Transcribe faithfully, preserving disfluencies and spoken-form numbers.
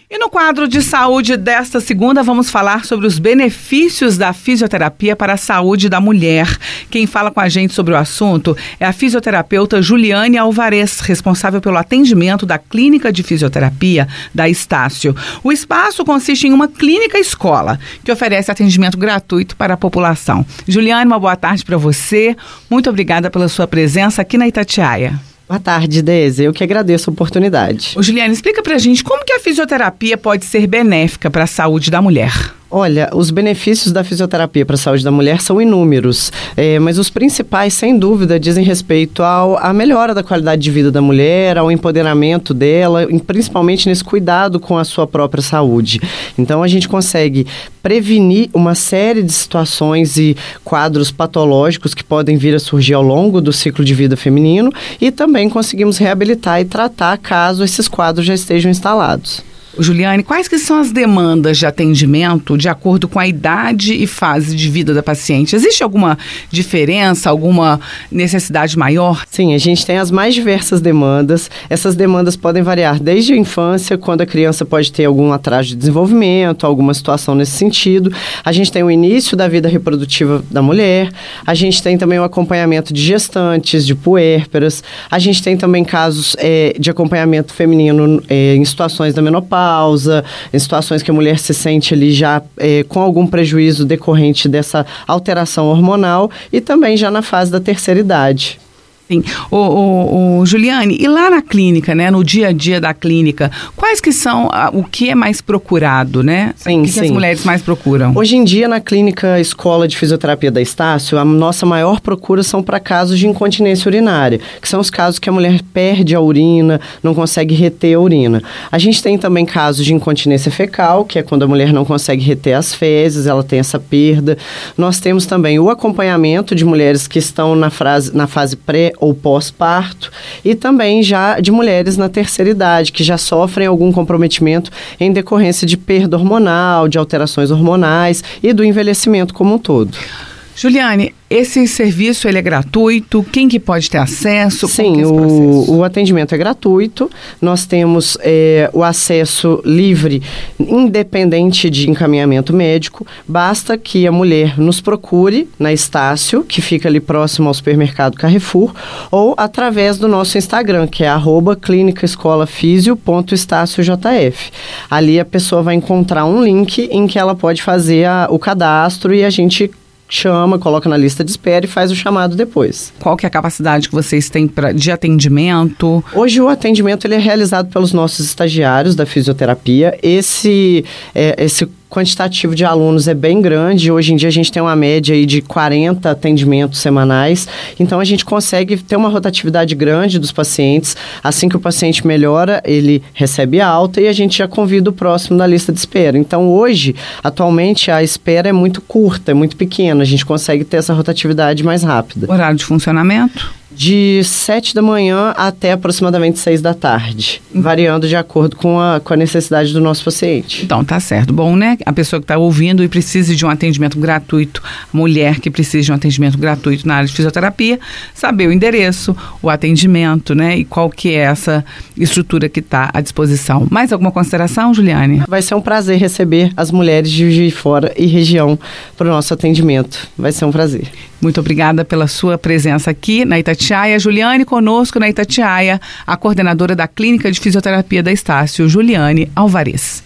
E no quadro de saúde desta segunda, vamos falar sobre os benefícios da fisioterapia para a saúde da mulher. Quem fala com a gente sobre o assunto é a fisioterapeuta Juliane Alvarez, responsável pelo atendimento da Clínica de Fisioterapia da Estácio. O espaço consiste em uma clínica-escola, que oferece atendimento gratuito para a população. Juliane, uma boa tarde para você. Muito obrigada pela sua presença aqui na Itatiaia. Boa tarde, Deise. Eu que agradeço a oportunidade. Ô, Juliane, explica pra gente como que a fisioterapia pode ser benéfica para a saúde da mulher. Olha, os benefícios da fisioterapia para a saúde da mulher são inúmeros, é, mas os principais, sem dúvida, dizem respeito ao, à melhora da qualidade de vida da mulher, ao empoderamento dela, principalmente nesse cuidado com a sua própria saúde. Então, a gente consegue prevenir uma série de situações e quadros patológicos que podem vir a surgir ao longo do ciclo de vida feminino e também conseguimos reabilitar e tratar caso esses quadros já estejam instalados. Juliane, quais que são as demandas de atendimento de acordo com a idade e fase de vida da paciente? Existe alguma diferença, alguma necessidade maior? Sim, a gente tem as mais diversas demandas. Essas demandas podem variar desde a infância, quando a criança pode ter algum atraso de desenvolvimento, alguma situação nesse sentido. A gente tem o início da vida reprodutiva da mulher. A gente tem também o acompanhamento de gestantes, de puérperas. A gente tem também casos é, de acompanhamento feminino é, em situações da menopausa, em situações que a mulher se sente ali já é, com algum prejuízo decorrente dessa alteração hormonal e também já na fase da terceira idade. Sim. O, o, o Juliane, e lá na clínica, né, no dia a dia da clínica, quais que são, a, o que é mais procurado, né? Sim, o que, sim. que as mulheres mais procuram? Hoje em dia, na clínica Escola de Fisioterapia da Estácio, a nossa maior procura são para casos de incontinência urinária, que são os casos que a mulher perde a urina, não consegue reter a urina. A gente tem também casos de incontinência fecal, que é quando a mulher não consegue reter as fezes, ela tem essa perda. Nós temos também o acompanhamento de mulheres que estão na, frase, na fase pré ou pós-parto, e também já de mulheres na terceira idade, que já sofrem algum comprometimento em decorrência de perda hormonal, de alterações hormonais e do envelhecimento como um todo. Juliane, esse serviço ele é gratuito? Quem que pode ter acesso? Sim, é o, o atendimento é gratuito. Nós temos é, o acesso livre, independente de encaminhamento médico. Basta que a mulher nos procure na Estácio, que fica ali próximo ao supermercado Carrefour, ou através do nosso Instagram, que é arroba clínica escola fisio ponto estácio jf. Ali a pessoa vai encontrar um link em que ela pode fazer a, o cadastro e a gente chama, coloca na lista de espera e faz o chamado depois. Qual que é a capacidade que vocês têm pra, de atendimento? Hoje o atendimento ele é realizado pelos nossos estagiários da fisioterapia. Esse, é, esse quantitativo de alunos é bem grande. Hoje em dia a gente tem uma média aí de quarenta atendimentos semanais. Então a gente consegue ter uma rotatividade grande dos pacientes. Assim que o paciente melhora, ele recebe alta e a gente já convida o próximo na lista de espera. Então hoje, atualmente, a espera é muito curta, é muito pequena. A gente consegue ter essa rotatividade mais rápida. Horário de funcionamento? De sete da manhã até aproximadamente seis da tarde, variando de acordo com a, com a necessidade do nosso paciente. Então, tá certo. Bom, né? A pessoa que está ouvindo e precisa de um atendimento gratuito, a mulher que precisa de um atendimento gratuito na área de fisioterapia, saber o endereço, o atendimento, né? E qual que é essa estrutura que está à disposição. Mais alguma consideração, Juliane? Vai ser um prazer receber as mulheres de Juiz de Fora e região para o nosso atendimento. Vai ser um prazer. Muito obrigada pela sua presença aqui na Itatiaia. Juliane, conosco na Itatiaia, a coordenadora da Clínica de Fisioterapia da Estácio, Juliane Alvarez.